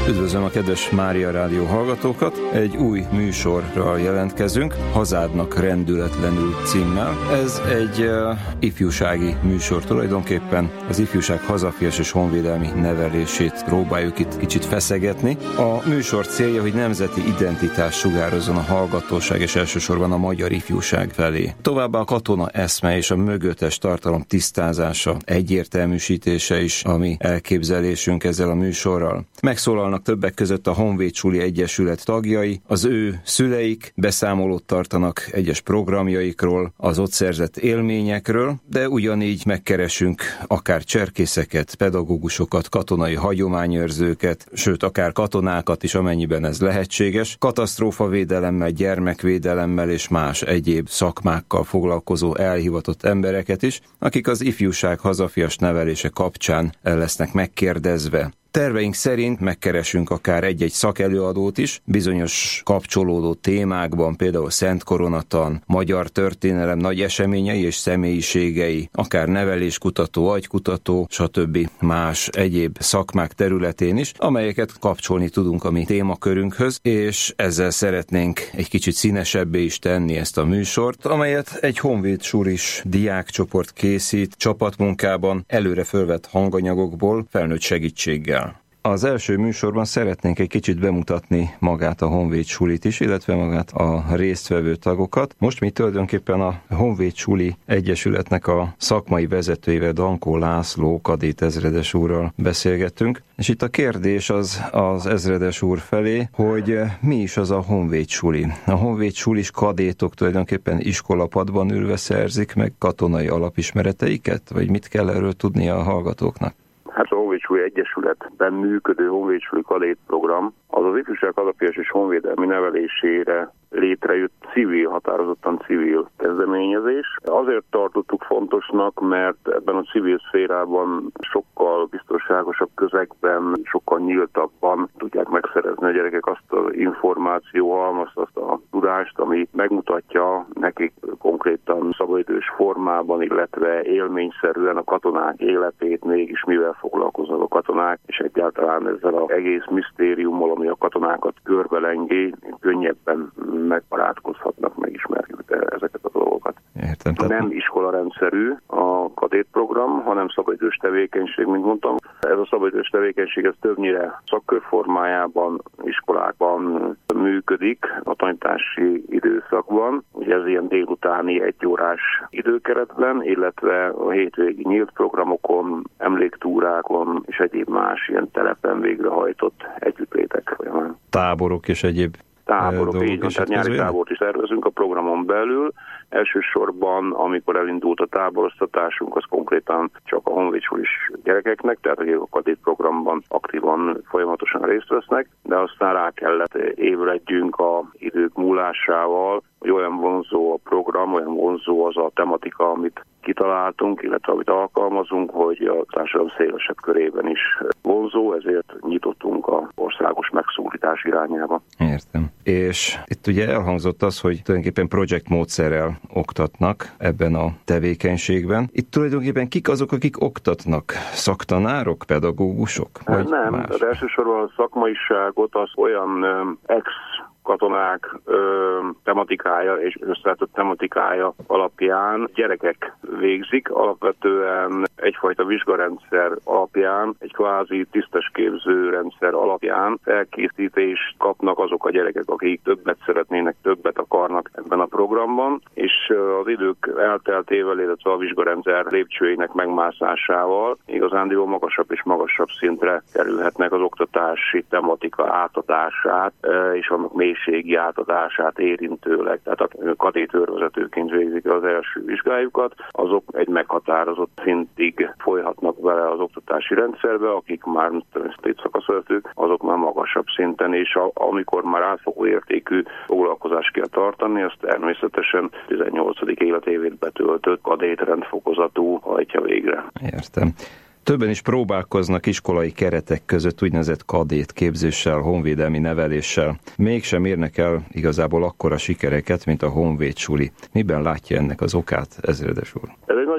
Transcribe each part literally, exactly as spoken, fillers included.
Üdvözlöm a kedves Mária Rádió hallgatókat! Egy új műsorral jelentkezünk, Hazádnak rendületlenül címmel. Ez egy uh, ifjúsági műsor tulajdonképpen. Az ifjúság hazafias és honvédelmi nevelését próbáljuk itt kicsit feszegetni. A műsor célja, hogy nemzeti identitás sugározzon a hallgatóság és elsősorban a magyar ifjúság felé. Továbbá a katona eszme és a mögöttes tartalom tisztázása, egyértelműsítése is a mi elképzelésünk ezzel a műsorral. Megszólalnak többek között a Honvéd Suli Egyesület tagjai, az ő szüleik beszámolót tartanak egyes programjaikról, az ott szerzett élményekről, de ugyanígy megkeresünk akár cserkészeket, pedagógusokat, katonai hagyományőrzőket, sőt akár katonákat is, amennyiben ez lehetséges, katasztrófavédelemmel, gyermekvédelemmel és más egyéb szakmákkal foglalkozó elhivatott embereket is, akik az ifjúság hazafias nevelése kapcsán el lesznek megkérdezve. Terveink szerint megkeresünk akár egy-egy szakelőadót is, bizonyos kapcsolódó témákban, például Szent Koronatan, magyar történelem nagy eseményei és személyiségei, akár neveléskutató, agykutató, stb. Más egyéb szakmák területén is, amelyeket kapcsolni tudunk a mi témakörünkhöz, és ezzel szeretnénk egy kicsit színesebbé is tenni ezt a műsort, amelyet egy Honvéd Sulis diákcsoport készít csapatmunkában, előre fölvett hanganyagokból, felnőtt segítséggel. Az első műsorban szeretnénk egy kicsit bemutatni magát a Honvéd Sulit is, illetve magát a résztvevő tagokat. Most mi tulajdonképpen a Honvéd Suli Egyesületnek a szakmai vezetőjével, Dankó László kadét ezredes úrral beszélgettünk, és itt a kérdés az az ezredes úr felé, hogy mi is az a Honvéd Suli. A Honvéd Sulis kadétok tulajdonképpen iskolapadban ülve szerzik meg katonai alapismereteiket, vagy mit kell erről tudnia a hallgatóknak? Hát a Honvéd Suli Egyesületben működő Honvéd Suli kadét program az az ifjúság hazafias és honvédelmi nevelésére létrejött civil, határozottan civil kezdeményezés. Azért tartottuk fontosnak, mert ebben a civil szférában sokkal biztonságosabb közegben, sokkal nyíltabban tudják megszerezni a gyerekek azt az információhalmazt, azt a tudást, ami megmutatja nekik konkrétan szabadidős formában, illetve élményszerűen a katonák életét, mégis mivel foglalkoznak a katonák, és egyáltalán ezzel az egész misztériummal, ami a katonákat körbelengi, könnyebben megbarátkozhatnak, megismerjük ezeket a dolgokat. Értem, tehát... Nem iskolarendszerű a kadétprogram, hanem szabadidős tevékenység, mint mondtam. Ez a szabadidős tevékenység ez többnyire szakkörformájában, iskolákban működik a tanítási időszakban. Ugye ez ilyen délutáni egyórás időkeretben, illetve a hétvégi nyílt programokon, emléktúrákon és egyéb más ilyen telepen végrehajtott együttlétek folyamán. Táborok és egyéb Táborok, így van, tehát nyári tábort is szervezünk a programon belül. Elsősorban, amikor elindult a táboroztatásunk, az konkrétan csak a Honvéd Sulis gyerekeknek, tehát akik a kadét programban aktívan, folyamatosan részt vesznek, de aztán rá kellett ébredjünk a idők múlásával, hogy olyan vonzó a program, olyan vonzó az a tematika, amit kitaláltunk, illetve amit alkalmazunk, hogy a társadalom szélesebb körében is vonzó, ezért nyitottunk a országos megszólítás irányába. Értem. És itt ugye elhangzott az, hogy tulajdonképpen projekt módszerrel oktatnak ebben a tevékenységben. Itt tulajdonképpen kik azok, akik oktatnak? Szaktanárok, pedagógusok? Vagy nem, más? De elsősorban a szakmaiságot az olyan ex katonák ö, tematikája és összeállított tematikája alapján gyerekek végzik, alapvetően egyfajta vizsgarendszer alapján, egy kvázi tisztesképző rendszer alapján felkészítést kapnak azok a gyerekek, akik többet szeretnének, többet akarnak ebben a programban, és az idők elteltével, illetve a vizsgarendszer lépcsőinek megmászásával igazándiból magasabb és magasabb szintre kerülhetnek az oktatási tematika átadását, és annak mélységi átadását érintőleg. Tehát a kadét őrvezetőként végzik az első vizsgájukat, azok egy meghatározott szintig folyhatnak vele az oktatási rendszerbe, akik már szakaszvezetők, azok már magasabb szinten, és a, amikor már átfogó értékű foglalkozást kell tartani, azt természetesen tizennyolcadik életévét betöltött kadét rendfokozatú hajtja végre. Értem. Többen is próbálkoznak iskolai keretek között úgynevezett kadét képzéssel, honvédelmi neveléssel. Mégsem érnek el igazából akkora sikereket, mint a Honvéd Suli. Miben látja ennek az okát, ezredes úr? Ez egy nagyon jó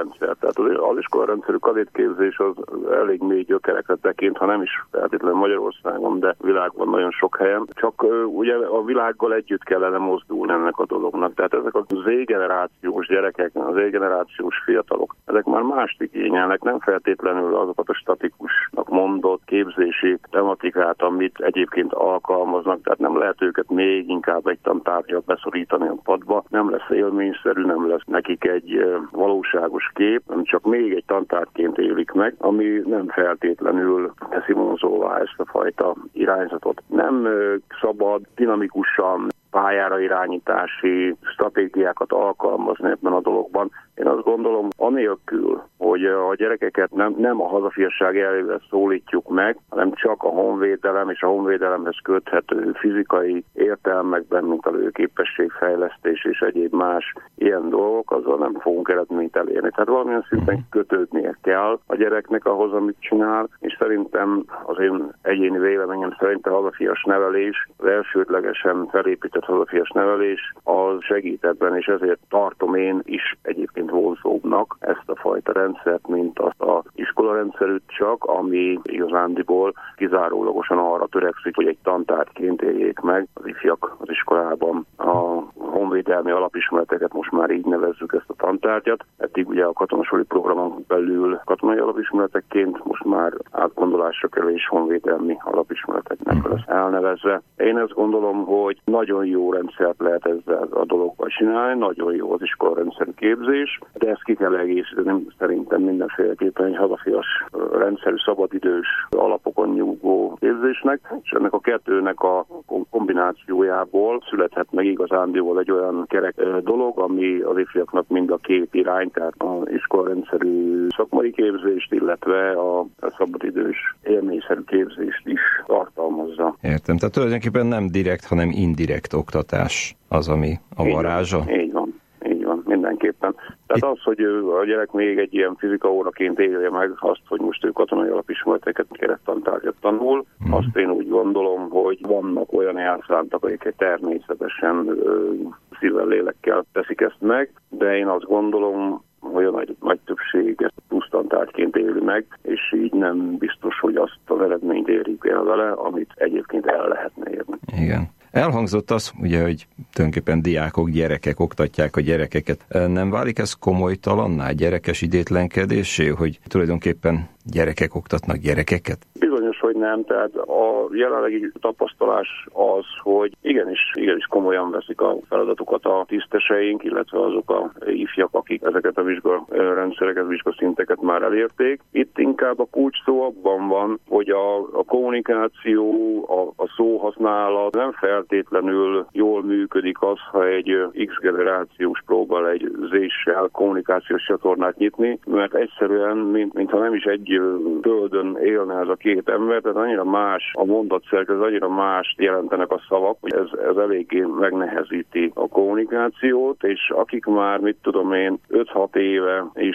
iskolarendszer. Tehát az iskolarendszerű kadétképzés az elég mély gyökerekre tekint, ha nem is feltétlenül Magyarországon, de világban nagyon sok helyen. Csak ugye a világgal együtt kellene mozdulni ennek a dolognak. Tehát ezek a Z-generációs gyerekek, az Z-generációs fiatalok, ezek már mást igényelnek, nem feltétlenül azokat a statikusnak mondott képzési tematikát, amit egyébként alkalmaznak, tehát nem lehet őket még inkább egy tantárgyat beszorítani a padba, nem lesz élményszerű, nem lesz nekik egy valóságos kép, hanem csak még egy tantárgyként élik meg, ami nem feltétlenül teszi vonzóvá ezt a fajta irányzatot. Nem szabad dinamikusan pályára irányítási stratégiákat alkalmazni ebben a dologban. Én azt gondolom, anélkül, hogy a gyerekeket nem, nem a hazafiasság elvével szólítjuk meg, hanem csak a honvédelem és a honvédelemhez köthető fizikai értelmekben, mint a lőképességfejlesztés és egyéb más ilyen dolgok, azzal nem fogunk eredményt elérni. Tehát valamilyen szinten kötődnie kell a gyereknek ahhoz, amit csinál, és szerintem az én egyéni véleményem szerint a hazafias nevelés, az elsődlegesen felépített hazafias nevelés, az segít ebben, és ezért tartom én is egyébként vonzóbbnak ezt a fajta rendszert, mint azt az iskolarendszerűt csak, ami igazándiból kizárólagosan arra törekszik, hogy egy tantárgyként éljék meg az ifjak az iskolában. A honvédelmi alapismereteket most már így nevezzük ezt a tantárgyat. Eddig ugye a katonasoli programon belül katonai alapismeretekként, most már átgondolásra kerülés honvédelmi alapismereteknek lesz elnevezve. Én ezt gondolom, hogy nagyon jó rendszert lehet ezzel a dologgal csinálni, nagyon jó az iskolarendszerű képzés, de ezt ki kell egészíteni szerintem mindenféleképpen egy hazafias rendszerű szabadidős alapokon nyugvó képzésnek, és ennek a kettőnek a kombinációjából születhet meg igazándiból egy olyan kerek dolog, ami az ifjaknak mind a két irány, tehát az iskolarendszerű szakmai képzést, illetve a szabadidős élményszerű képzést is tartalmazza. Értem, tehát tulajdonképpen nem direkt, hanem indirekt oktatás az, ami a varázsa. Így van, így van, így van mindenképpen. Tehát az, hogy a gyerek még egy ilyen fizika óraként élje meg azt, hogy most ő katonai alapismereteket kerettantárgyat tanul, mm. azt én úgy gondolom, hogy vannak olyan elszántak, akik természetesen ö, szívvel, lélekkel teszik ezt meg, de én azt gondolom, hogy a nagy, nagy többség ezt pusztantárgyként éli meg, és így nem biztos, hogy azt az eredményt érik el vele, amit egyébként el lehetne érni. Igen. Elhangzott az, ugye, hogy tulajdonképpen diákok, gyerekek oktatják a gyerekeket. Nem válik ez komolytalanná, gyerekes idétlenkedésé, hogy tulajdonképpen gyerekek oktatnak gyerekeket? Bizonyos, hogy nem. Tehát a jelenlegi tapasztalás az, hogy igenis, igenis komolyan veszik a feladatukat a tiszteseink, illetve azok a ifjak, akik ezeket a vizsgarendszereket, vizsgaszinteket már elérték. Itt inkább a kulcs szó abban van, hogy a, a kommunikáció, a, a szóhasználat nem feltétlenül jól működik az, ha egy X generációs próbál egy Z-sel kommunikációs csatornát nyitni, mert egyszerűen, mint, mintha nem is egy földön élne ez a két ember, tehát annyira más a mondatszerkezet, ez annyira mást jelentenek a szavak, hogy ez, ez eléggé megnehezíti a kommunikációt, és akik már, mit tudom én, öt-hat éve is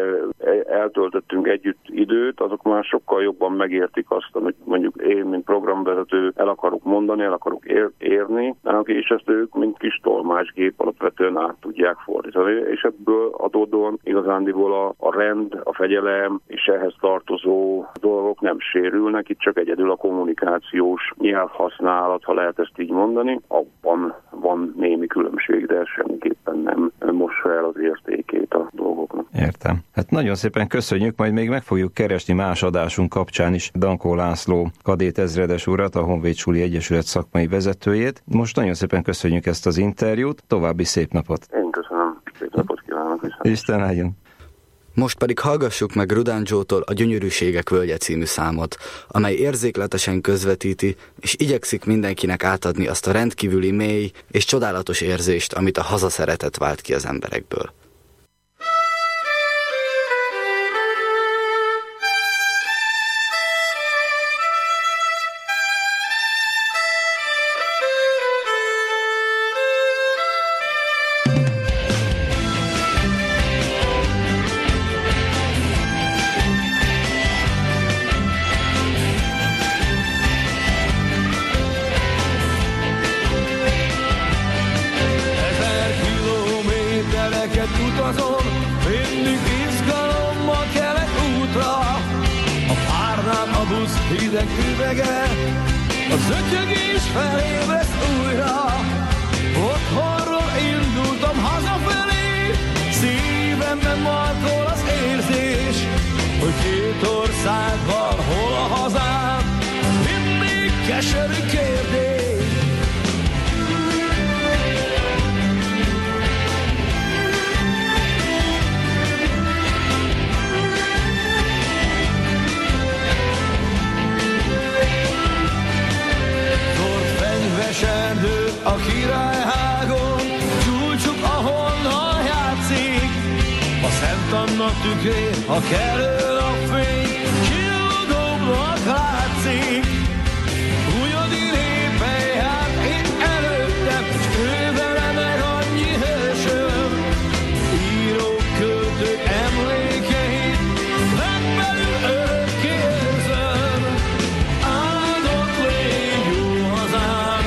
eltöltöttünk együtt időt, azok már sokkal jobban megértik azt, hogy mondjuk én, mint programvezető el akarok mondani, el akarok ér- érni, és ezt ők, mint kis tolmácsgép alapvetően át tudják fordítani, és ebből adódóan igazándiból a, a rend, a fegyelem és ehhez tartozó dolgok nem sérülnek, itt csak egyedül a kommunikációs nyelvhasználat, ha lehet ezt így mondani, abban van némi különbség, de semmiképpen nem mossa el az értékét a dolgoknak. Értem. Hát nagyon szépen köszönjük, majd még meg fogjuk keresni más adásunk kapcsán is Dankó László kadét ezredes urat, a Honvéd Suli Egyesület szakmai vezetőjét. Most nagyon szépen köszönjük ezt az interjút, további szép napot! Én köszönöm, szép napot kívánok! Viszont. Isten áldjon! Most pedig hallgassuk meg Rudán Joe-tól a Gyönyörűségek völgye című számot, amely érzékletesen közvetíti, és igyekszik mindenkinek átadni azt a rendkívüli mély és csodálatos érzést, amit a hazaszeretet vált ki az emberekből. Mindig izgalmas hideg üvege, az ötyögés felébreszt újra. Otthonról indultam hazafelé, szívemben markol az érzés, hogy két ország van, hol a hazám, mindig keserű kérdés. Erdő a királyhágon, csúcsuk, ahonnan játszik. A Szent Anna tükrén a kelő napfény csillogóbbnak látszik. Újodi népen járt itt előttem, s ő vele meg annyi hősöm. Írók, költők emlékeit legbelül örökké érzem. Áldott légy jó hazám,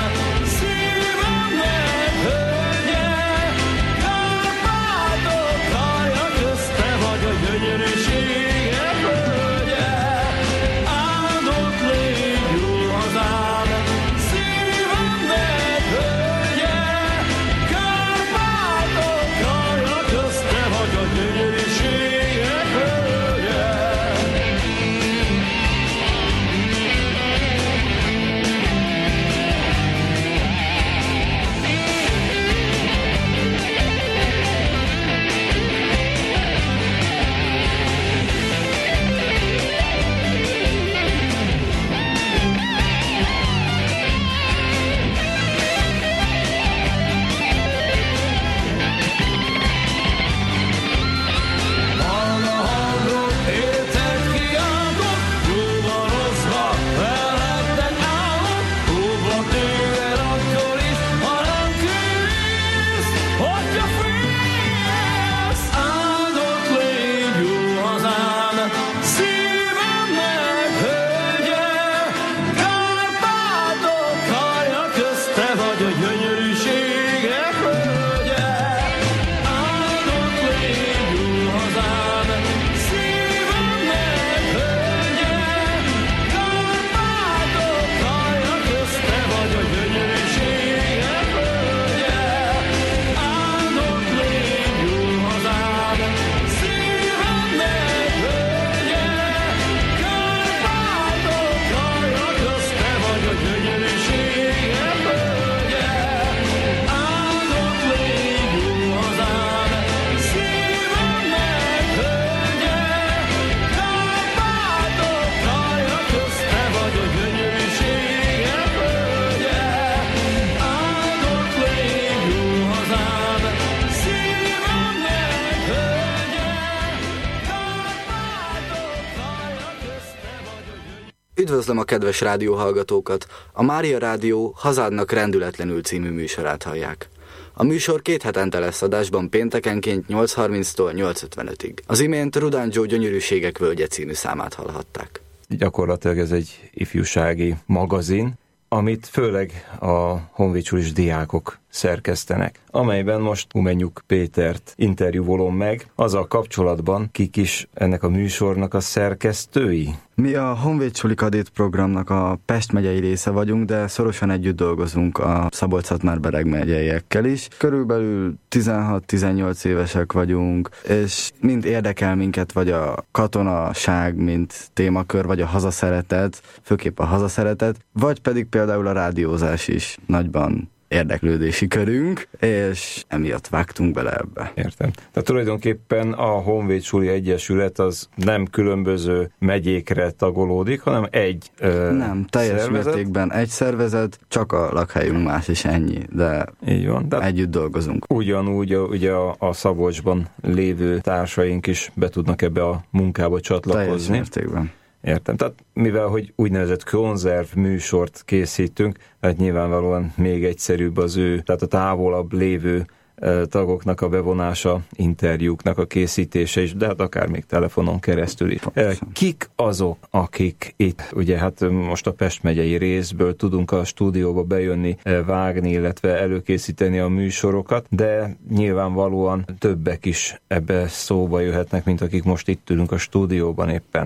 Üdvözlöm a kedves rádióhallgatókat! A Mária Rádió Hazádnak rendületlenül című műsorát hallják. A műsor két hetente lesz adásban péntekenként nyolc harminctól nyolc ötvenötig. Az imént Rudán Joe Gyönyörűségek völgye című számát hallhatták. Gyakorlatilag ez egy ifjúsági magazin, amit főleg a honvédsulis diákok szerkesztenek, amelyben most Humenyuk Pétert interjúvolom meg, azzal kapcsolatban, kik is ennek a műsornak a szerkesztői. Mi a Honvédsuli Kadét programnak a Pest megyei része vagyunk, de szorosan együtt dolgozunk a Szabolcs-Szatmár-Bereg megyeiekkel is. Körülbelül tizenhat-tizennyolc évesek vagyunk, és mind érdekel minket, vagy a katonaság, mint témakör, vagy a hazaszeretet, főképp a hazaszeretet, vagy pedig például a rádiózás is nagyban érdeklődési körünk, és emiatt vágtunk bele ebbe. Értem. Tehát tulajdonképpen a Honvédsuli Egyesület az nem különböző megyékre tagolódik, hanem egy ö, Nem, teljes szervezet. mértékben egy szervezet, csak a lakhelyünk más is ennyi, de Így van. De együtt dolgozunk. ugyanúgy a, ugye a, a Szabolcsban lévő társaink is be tudnak ebbe a munkába csatlakozni. Teljes mértékben. Értem. Tehát mivel, hogy úgynevezett konzerv műsort készítünk, tehát nyilvánvalóan még egyszerűbb az ő, tehát a távolabb lévő e, tagoknak a bevonása, interjúknak a készítése is, de hát akár még telefonon keresztül is. E, kik azok, akik itt, ugye hát most a Pest megyei részből tudunk a stúdióba bejönni, e, vágni, illetve előkészíteni a műsorokat, de nyilvánvalóan többek is ebbe szóba jöhetnek, mint akik most itt ülünk a stúdióban éppen.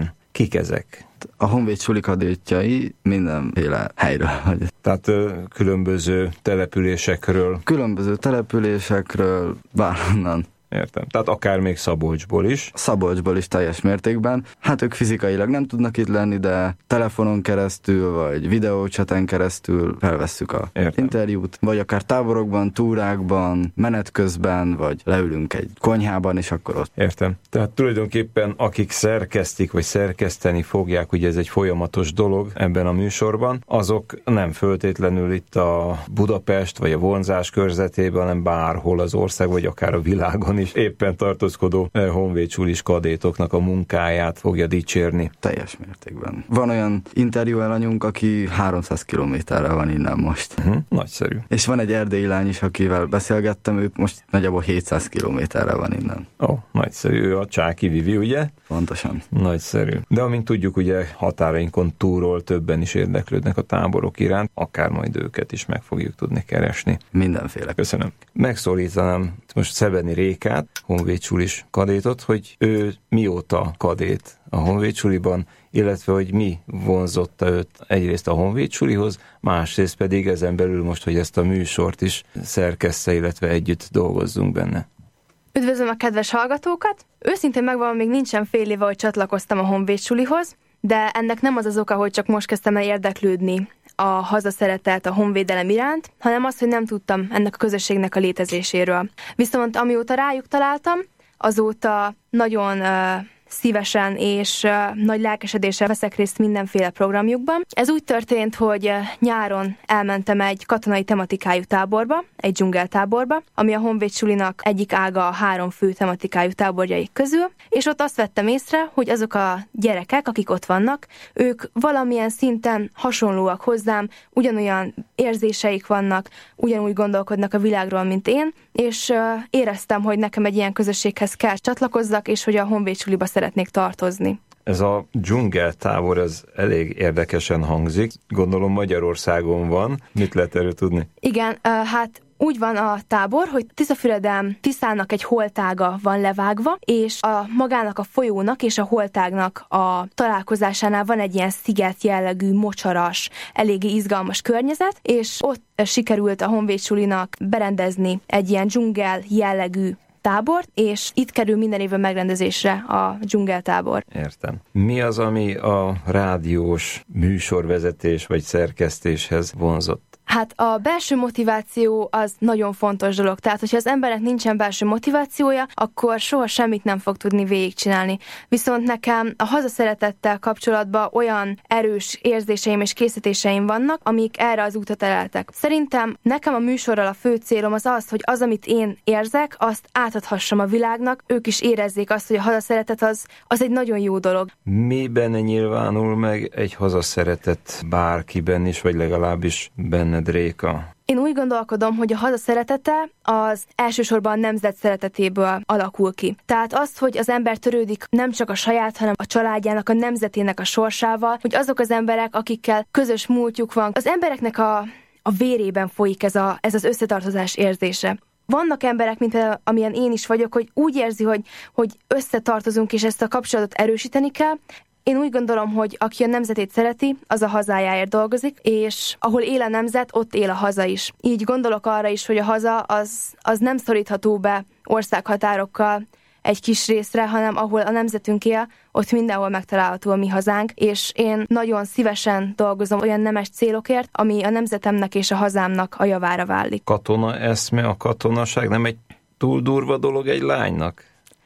Kik ezek? A Honvéd suli kadétjai mindenféle helyről. Tehát különböző településekről. Különböző településekről, bárhonnan. Értem. Tehát akár még Szabolcsból is. Szabolcsból is teljes mértékben. Hát ők fizikailag nem tudnak itt lenni, de telefonon keresztül, vagy videócsaten keresztül felvesszük a Értem. interjút, vagy akár táborokban, túrákban, menet közben, vagy leülünk egy konyhában, és akkor ott. Értem. Tehát tulajdonképpen akik szerkesztik, vagy szerkeszteni fogják, ugye ez egy folyamatos dolog ebben a műsorban, azok nem föltétlenül itt a Budapest, vagy a vonzás körzetében, hanem bárhol az ország, vagy akár a világon is éppen tartózkodó honvéd sulis kadétoknak a munkáját fogja dicsérni. Teljes mértékben. Van olyan interjú alanyunk, aki háromszáz kilométerre van innen most. Uh-huh. Nagyszerű. És van egy erdélyi lány is, akivel beszélgettem, ő most nagyjából hétszáz kilométerre van innen. Ó, oh, nagyszerű. Ő a Csáky Vivi, ugye? Pontosan. Nagyszerű. De amint tudjuk, ugye határainkon túlról többen is érdeklődnek a táborok iránt, akár majd őket is meg fogjuk tudni keresni. Mindenféle. Köszönöm. Megszólítanám most Szebeni Rékát, honvéd sulis kadétot, hogy ő mióta kadét a honvéd suliban, illetve hogy mi vonzotta őt egyrészt a honvéd sulihoz, másrészt pedig ezen belül most, hogy ezt a műsort is szerkessze, illetve együtt dolgozzunk benne. Üdvözlöm a kedves hallgatókat! Őszintén megvan, még nincsen fél éve, hogy csatlakoztam a honvéd sulihoz, de ennek nem az az oka, hogy csak most kezdtem el érdeklődni a hazaszeretet, a honvédelem iránt, hanem az, hogy nem tudtam ennek a közösségnek a létezéséről. Viszont amióta rájuk találtam, azóta nagyon uh, szívesen és uh, nagy lelkesedéssel veszek részt mindenféle programjukban. Ez úgy történt, hogy uh, nyáron elmentem egy katonai tematikájú táborba, egy dzsungeltáborba, ami a honvéd sulinak egyik ága a három fő tematikájú táborjaik közül, és ott azt vettem észre, hogy azok a gyerekek, akik ott vannak, ők valamilyen szinten hasonlóak hozzám, ugyanolyan érzéseik vannak, ugyanúgy gondolkodnak a világról, mint én, és uh, éreztem, hogy nekem egy ilyen közösséghez kell csatlakozzak, és hogy a honvéd suliba szeretnék tartozni. Ez a dzsungeltábor, ez elég érdekesen hangzik. Gondolom Magyarországon van. Mit lehet erről tudni? Igen, uh, hát úgy van a tábor, hogy Tiszafüreden Tiszának egy holtága van levágva, és a magának a folyónak és a holtágnak a találkozásánál van egy ilyen sziget jellegű, mocsaras, eléggé izgalmas környezet, és ott sikerült a honvéd sulinak berendezni egy ilyen dzsungel jellegű tábort, és itt kerül minden évben megrendezésre a dzsungeltábor. Értem. Mi az, ami a rádiós műsorvezetés vagy szerkesztéshez vonzott? Hát a belső motiváció az nagyon fontos dolog. Tehát, hogyha az embernek nincsen belső motivációja, akkor soha semmit nem fog tudni végigcsinálni. Viszont nekem a hazaszeretettel kapcsolatban olyan erős érzéseim és készítéseim vannak, amik erre az útot eleltek. Szerintem nekem a műsorral a fő célom az az, hogy az, amit én érzek, azt átadhassam a világnak, ők is érezzék azt, hogy a hazaszeretet az, az egy nagyon jó dolog. Miben nyilvánul meg egy hazaszeretet bárkiben is, vagy legalábbis benned, Réka? Én úgy gondolkodom, hogy a haza szeretete az elsősorban a nemzet szeretetéből alakul ki. Tehát az, hogy az ember törődik nem csak a saját, hanem a családjának, a nemzetének a sorsával, hogy azok az emberek, akikkel közös múltjuk van, az embereknek a, a vérében folyik ez, a, ez az összetartozás érzése. Vannak emberek, mint például amilyen én is vagyok, hogy úgy érzi, hogy, hogy összetartozunk, és ezt a kapcsolatot erősíteni kell. Én úgy gondolom, hogy aki a nemzetét szereti, az a hazájáért dolgozik, és ahol él a nemzet, ott él a haza is. Így gondolok arra is, hogy a haza az, az nem szorítható be országhatárokkal egy kis részre, hanem ahol a nemzetünk él, ott mindenhol megtalálható a mi hazánk, és én nagyon szívesen dolgozom olyan nemes célokért, ami a nemzetemnek és a hazámnak a javára válik. Katona eszme, a katonaság nem egy túl durva dolog egy lánynak?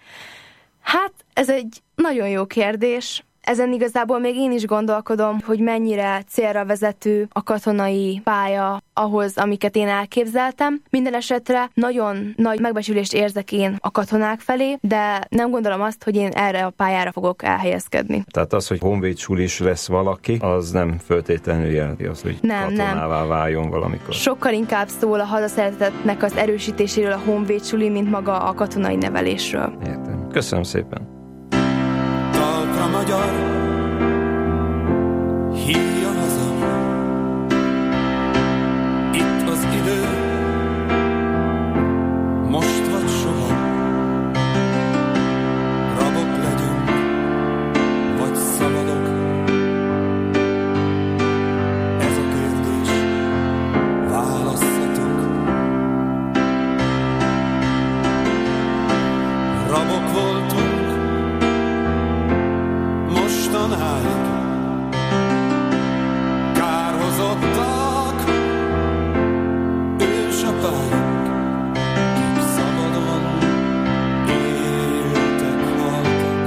Hát, ez egy nagyon jó kérdés. Ezen igazából még én is gondolkodom, hogy mennyire célra vezető a katonai pálya ahhoz, amiket én elképzeltem. Minden esetre nagyon nagy megbecsülést érzek én a katonák felé, de nem gondolom azt, hogy én erre a pályára fogok elhelyezkedni. Tehát az, hogy honvéd sulis lesz valaki, az nem föltétlenül jelenti az, hogy nem, katonává nem. váljon valamikor. Sokkal inkább szól a hazaszeretetnek az erősítéséről a honvéd suli, mint maga a katonai nevelésről. Értem. Köszönöm szépen. A magyar hívja haza, itt az idő, most vagy soha, rabok legyünk, vagy szaladok? Ez a kérdés, válasszatok. Rabok voltunk mostanáig, kárhozottak ősapáink, kik szabadon éltek, haltak.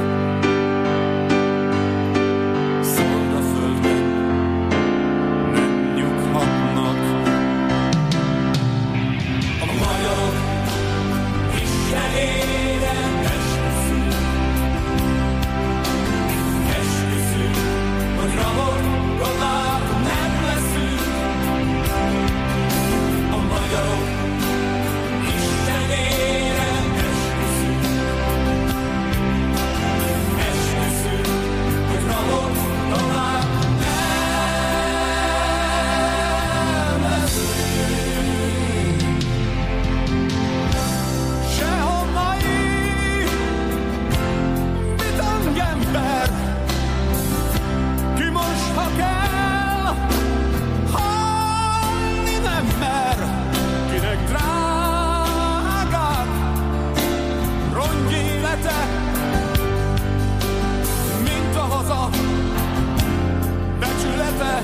Szolgaföldön nem nyughatnak. A magyarok istenére esküszünk, esküszünk, hogy rabokká nem leszünk. A magyarok istenére esküszünk, esküszünk, hogy rabokká nem leszünk. Sehonnai bitangember, ki most, ha kell, halni nem mer, kinek drágább rongyélete, mint a haza becsülete.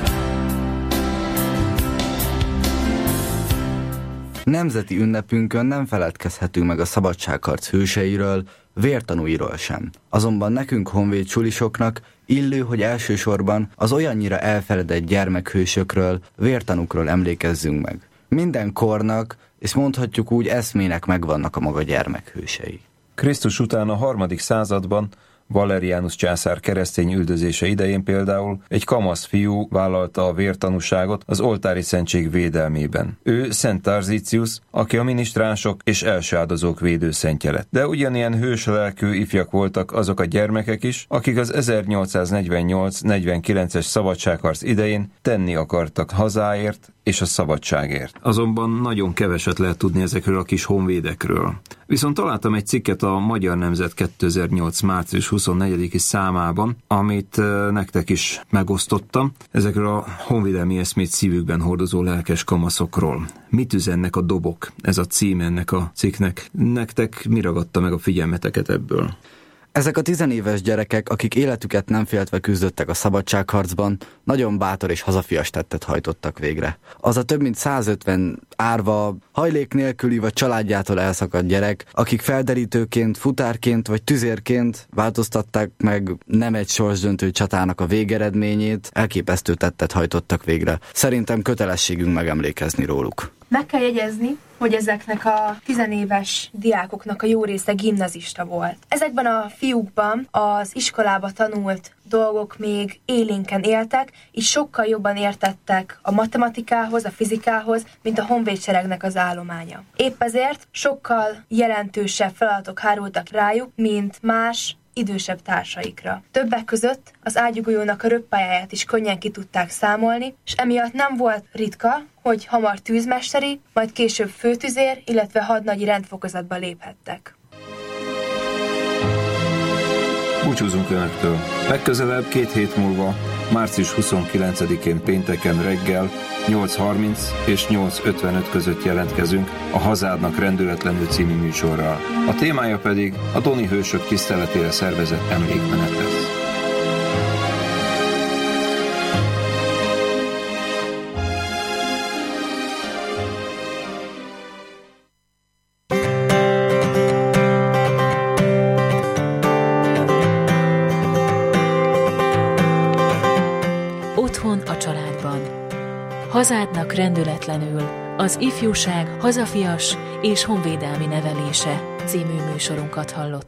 Nemzeti ünnepünkön nem feledkezhetünk meg a szabadságharc hőseiről, vértanúiról sem. Azonban nekünk honvéd sulisoknak illő, hogy elsősorban az olyannyira elfeledett gyermekhősökről, vértanúkról emlékezzünk meg. Minden kornak, és mondhatjuk úgy, eszmének megvannak a maga gyermekhősei. Krisztus után a harmadik században Valerianus császár keresztény üldözése idején például egy kamasz fiú vállalta a vértanúságot az oltári szentség védelmében. Ő Szent Tarzícius, aki a minisztránsok és első áldozók védőszentje lett. De ugyanilyen hős lelkű ifjak voltak azok a gyermekek is, akik az ezernyolcszáznegyvennyolc negyvenkilences szabadságharc idején tenni akartak hazáért és a szabadságért. Azonban nagyon keveset lehet tudni ezekről a kis honvédekről. Viszont találtam egy cikket a Magyar Nemzet kétezer-nyolc március huszonnegyediki számában, amit nektek is megosztottam, ezekről a honvédelmi eszmét szívükben hordozó lelkes kamaszokról. Mit üzennek a dobok? Ez a cím ennek a cikknek. Nektek mi ragadta meg a figyelmeteket ebből? Ezek a tizenéves gyerekek, akik életüket nem féltve küzdöttek a szabadságharcban, nagyon bátor és hazafias tettet hajtottak végre. Az a több mint százötven árva, hajlék nélküli vagy családjától elszakadt gyerek, akik felderítőként, futárként vagy tüzérként változtatták meg nem egy sorsdöntő csatának a végeredményét, elképesztő tettet hajtottak végre. Szerintem kötelességünk megemlékezni róluk. Meg kell jegyezni, hogy ezeknek a tizenéves diákoknak a jó része gimnazista volt. Ezekben a fiúkban az iskolába tanult dolgok még élénken éltek, és sokkal jobban értettek a matematikához, a fizikához, mint a honvédseregnek az állománya. Épp ezért sokkal jelentősebb feladatok hárultak rájuk, mint más idősebb társaikra. Többek között az ágyúgolyónak a röppályáját is könnyen ki tudták számolni, és emiatt nem volt ritka, hogy hamar tűzmesteri, majd később főtüzér, illetve hadnagyi rendfokozatba léphettek. Búcsúzunk Önöktől. Legközelebb két hét múlva, március huszonkilencedikén pénteken reggel nyolc harminc és nyolc ötvenöt között jelentkezünk a Hazádnak rendületlenül című műsorral. A témája pedig a doni hősök tiszteletére szervezett emlékmenet lesz. Hazádnak rendületlenül az ifjúság hazafias és honvédelmi nevelése című műsorunkat hallott.